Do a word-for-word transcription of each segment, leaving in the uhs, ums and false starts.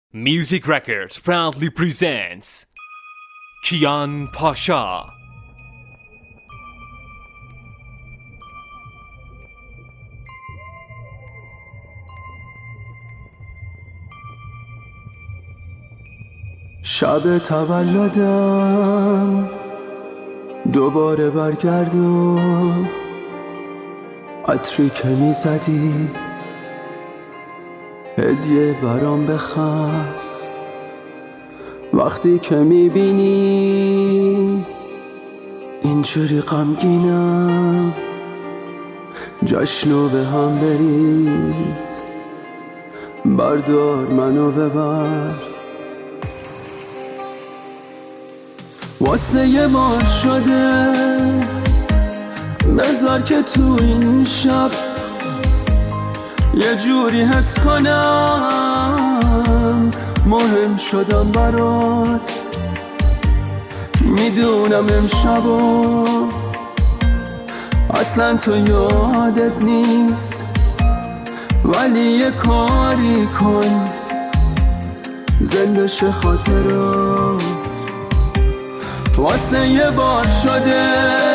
Music Records proudly presents Kian Pasha. شب تولدم دوباره برگرد و عطری که میزدی هدیه برام بخر. وقتی که میبینی اینجوری غمگینم جشنو به هم بریز، بردار منو ببر. واسه یه بار شده نذار که تو این شب یه جوری حس کنم مهم شدم برات. میدونم امشبا اصلا تو یادت نیست، ولی یه کاری کن زنده شه خاطرات. واسه یه بار شده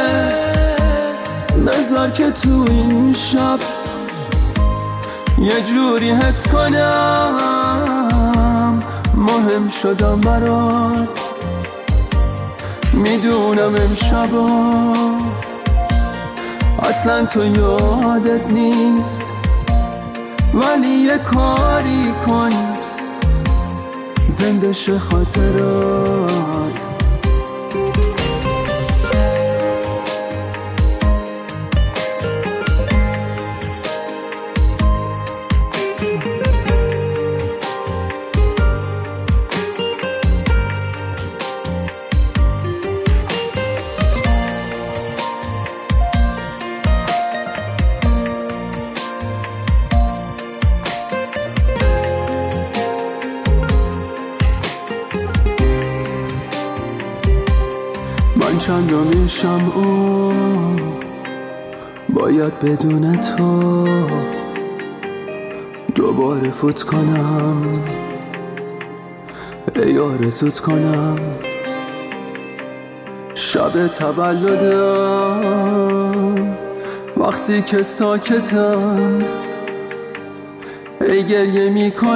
نذار که تو این شب یه جوری حس کنم مهم شدم برات. میدونم امشبا اصلا تو یادت نیست، ولی یه کاری کن زنده شه خاطرات. من چندمین شمعو باید بدون تو دوباره فوت کنم، ای آرزوت کنم. شب تولدم وقتی که ساکتم ای گریه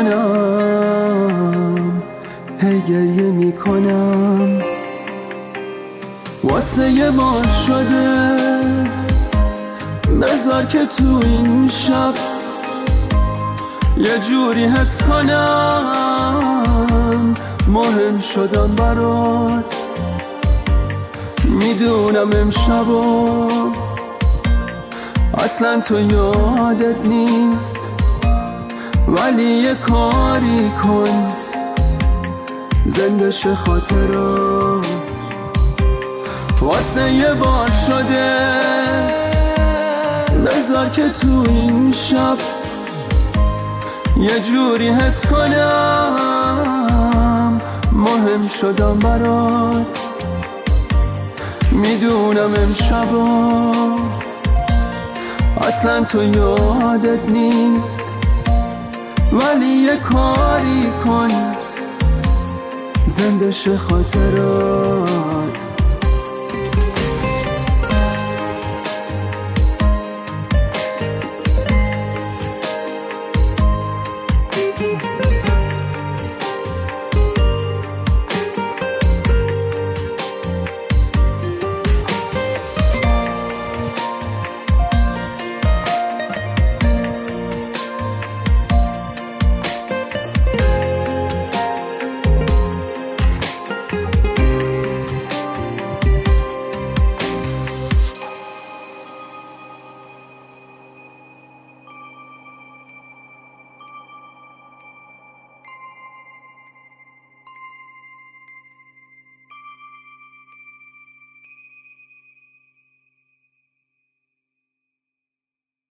میکنم، ای گریه میکنم. واسه یه بار شده نذار که تو این شب یه جوری حس کنم مهم شدم برات. میدونم امشبا اصلا تو یادت نیست، ولی یه کاری کن زنده شه خاطرات. واسه یه بار شده نذار که تو این شب یه جوری حس کنم مهم شدم برات. میدونم امشبا اصلا تو یادت نیست، ولی یه کاری کن زنده شه خاطرات.